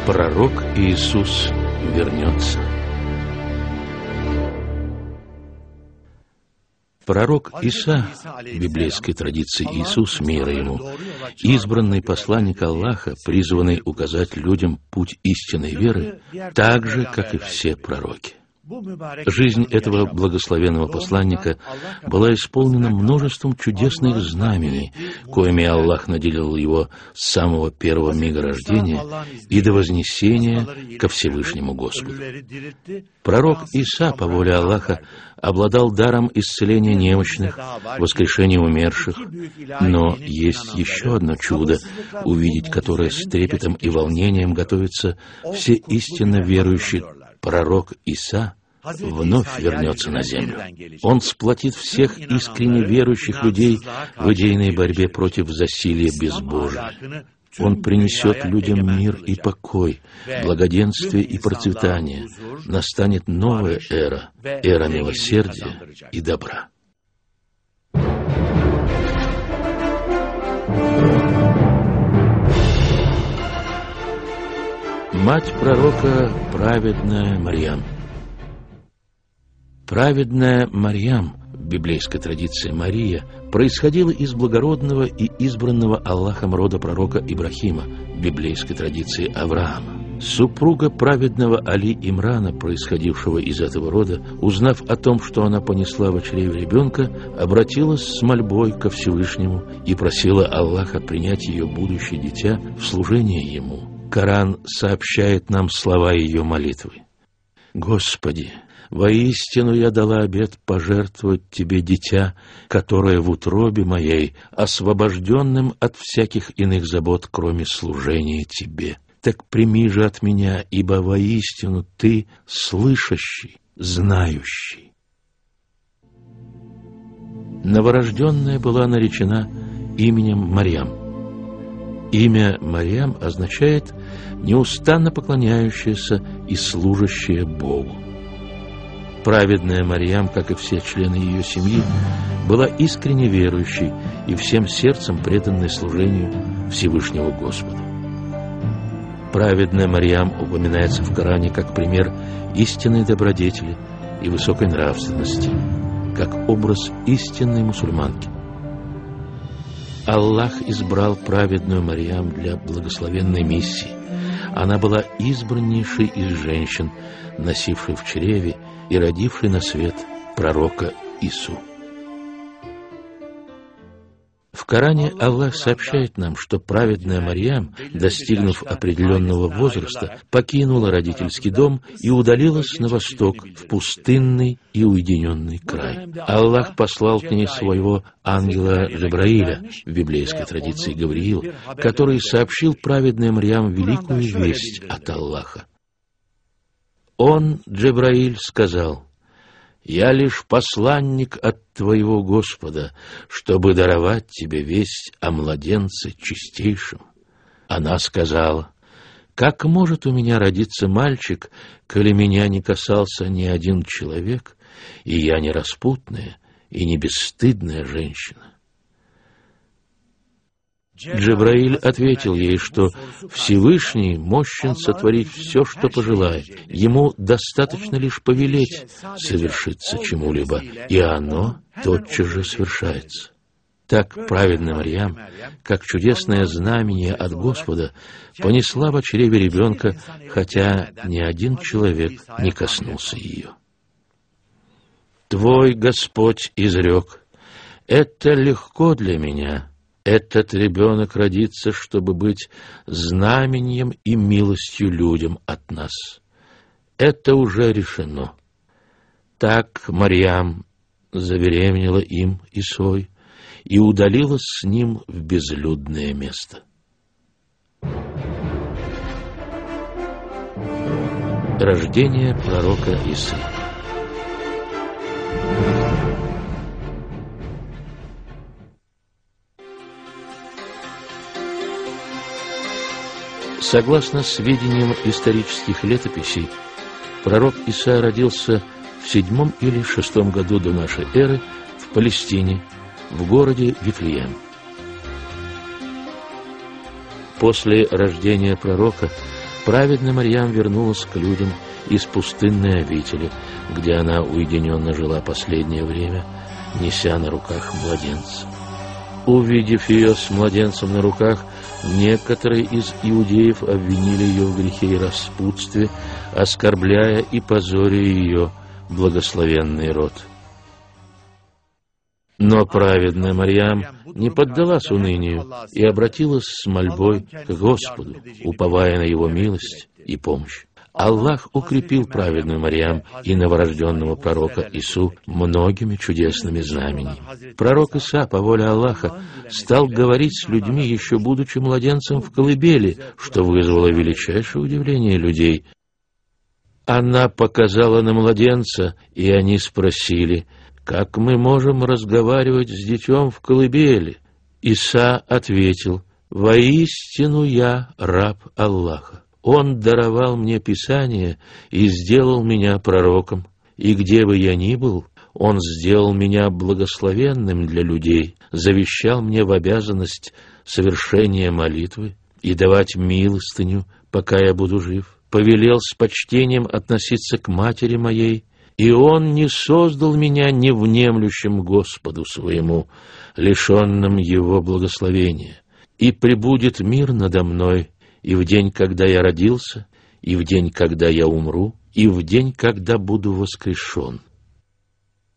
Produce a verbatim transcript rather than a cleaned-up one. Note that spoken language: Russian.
Пророк Иисус вернется. Пророк Иса, в библейской традиции Иисус, мир ему, избранный посланник Аллаха, призванный указать людям путь истинной веры, так же, как и все пророки. Жизнь этого благословенного посланника была исполнена множеством чудесных знамений, коими Аллах наделил его с самого первого мига рождения и до вознесения ко Всевышнему Господу. Пророк Иса, по воле Аллаха, обладал даром исцеления немощных, воскрешения умерших, но есть еще одно чудо, увидеть которое с трепетом и волнением готовится все истинно верующие. Пророк Иса вновь вернется на землю. Он сплотит всех искренне верующих людей в идейной борьбе против засилья безбожия. Он принесет людям мир и покой, благоденствие и процветание. Настанет новая эра, эра милосердия и добра. Мать пророка — праведная Марьям. Праведная Марьям, в библейской традиции Мария, происходила из благородного и избранного Аллахом рода пророка Ибрахима, в библейской традиции Авраама. Супруга праведного Али Имрана, происходившего из этого рода, узнав о том, что она понесла в чреве ребенка, обратилась с мольбой ко Всевышнему и просила Аллаха принять ее будущее дитя в служение ему. Коран сообщает нам слова ее молитвы. «Господи, воистину я дала обет пожертвовать Тебе дитя, которое в утробе моей, освобожденным от всяких иных забот, кроме служения Тебе. Так прими же от меня, ибо воистину Ты слышащий, знающий». Новорожденная была наречена именем Марьям. Имя Марьям означает «неустанно поклоняющаяся и служащая Богу». Праведная Марьям, как и все члены ее семьи, была искренне верующей и всем сердцем преданной служению Всевышнего Господа. Праведная Марьям упоминается в Коране как пример истинной добродетели и высокой нравственности, как образ истинной мусульманки. Аллах избрал праведную Марьям для благословенной миссии. Она была избраннейшей из женщин, носившей в чреве и родившей на свет пророка Ису. В Коране Аллах сообщает нам, что праведная Марьям, достигнув определенного возраста, покинула родительский дом и удалилась на восток, в пустынный и уединенный край. Аллах послал к ней своего ангела Джабраиля, в библейской традиции Гавриил, который сообщил праведной Марьям великую весть от Аллаха. Он, Джабраиль, сказал: «Я лишь посланник от твоего Господа, чтобы даровать тебе весть о младенце чистейшем». Она сказала: «Как может у меня родиться мальчик, коли меня не касался ни один человек, и я не распутная и не бесстыдная женщина?» Джабраиль ответил ей, что Всевышний мощен сотворить все, что пожелает. Ему достаточно лишь повелеть совершиться чему-либо, и оно тотчас же свершается. Так праведная Марьям, как чудесное знамение от Господа, понесла в чреве ребенка, хотя ни один человек не коснулся ее. «Твой Господь изрек: это легко для меня. Этот ребенок родится, чтобы быть знаменем и милостью людям от нас. Это уже решено». Так Марьям забеременела им Исой и удалилась с ним в безлюдное место. Рождение пророка Исы. Согласно сведениям исторических летописей, пророк Иса родился в седьмом или шестом году до нашей эры в Палестине, в городе Вифлеем. После рождения пророка праведная Марьям вернулась к людям из пустынной обители, где она уединенно жила последнее время, неся на руках младенца. Увидев ее с младенцем на руках, некоторые из иудеев обвинили ее в грехе и распутстве, оскорбляя и позоря ее благословенный род. Но праведная Марьям не поддалась унынию и обратилась с мольбой к Господу, уповая на Его милость и помощь. Аллах укрепил праведную Марьям и новорожденного пророка Ису многими чудесными знамениями. Пророк Иса, по воле Аллаха, стал говорить с людьми, еще будучи младенцем в колыбели, что вызвало величайшее удивление людей. Она показала на младенца, и они спросили: «Как мы можем разговаривать с детем в колыбели?» Иса ответил: «Воистину я раб Аллаха. Он даровал мне Писание и сделал меня пророком, и где бы я ни был, Он сделал меня благословенным для людей, завещал мне в обязанность совершения молитвы и давать милостыню, пока я буду жив, повелел с почтением относиться к матери моей, и Он не создал меня невнемлющим Господу своему, лишенным Его благословения, и пребудет мир надо мной и в день, когда я родился, и в день, когда я умру, и в день, когда буду воскрешен».